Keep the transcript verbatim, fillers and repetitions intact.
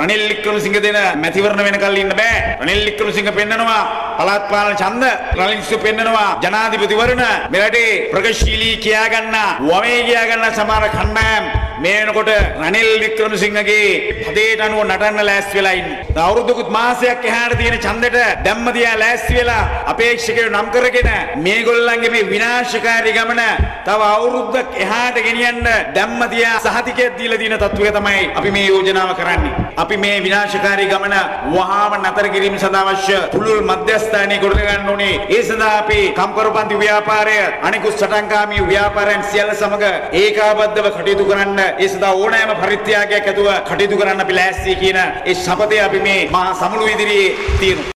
රනිල් වික්‍රමසිංහ දෙන මැතිවරණ වෙනකල් ඉන්න බෑ. රනිල් වික්‍රමසිංහ පෙන්නනවා පළාත් පාලන ඡන්ද, රනිල් වික්‍රමසිංහ පෙන්නනවා ජනාධිපතිවරණ මෙරටේ ප්‍රගතිශීලී කියා ගන්න, වමේ කියා ගන්න සමහර කණ්ඩායම් මේ වෙනකොට රනිල් වික්‍රමසිංහගේ පදේට අනුව නටන්න ලෑස්ති වෙලා ඉන්නේ. අවුරුදුකුත් මාසයක් එහාට තියෙන ඡන්දෙට දැම්ම දියා ලෑස්ති වෙලා අපේක්ෂකයෝ නම් කරගෙන මේගොල්ලන්ගේ මේ විනාශකාරී ගමන තව අවුරුද්දක් එහාට ගෙනියන්න දැම්ම දියා සහතිකයක් දීලා දින තත්වය තමයි අපි මේ යෝජනාව කරන්නේ. අපි මේ විනාශකාරී ගමන වහාම නතර කිරීම සඳහා අවශ්‍ය පුළුල් මධ්‍යස්ථානයේ ගොඩ ගන්න ඕනේ. ඒ සඳහා අපි කම්කරුපන්ති ව්‍යාපාරය අනිකුත් සටන්කාමී ව්‍යාපාරයන් සියල්ල සමග ඒකාබද්ධව කටයුතු කරන්න, ඒ සඳහා ඕනෑම පරිත්‍යාගයක් ඇතුව කටයුතු කරන්න අපි ලෑස්ති කියන ඒ ශපථය අපි මේ මහා සමුළු ඉදිරියේ තියෙනවා.